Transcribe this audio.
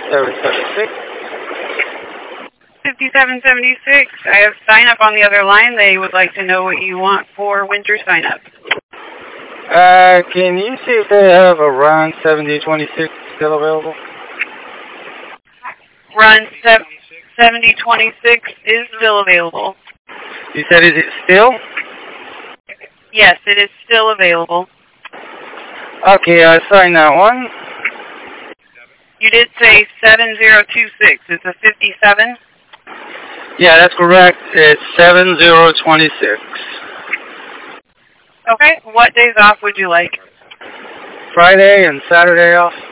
776. 5776. I have sign up on the other line. They would like to know what you want for winter sign up. Can you see if they have a Ron 7026 still available? Run 7026 is still available. You said, is it still? Yes, it is still available. Okay, I signed that one. You did say 7026. It's a 57? Yeah, that's correct. It's 7026. Okay, what days off would you like? Friday and Saturday off.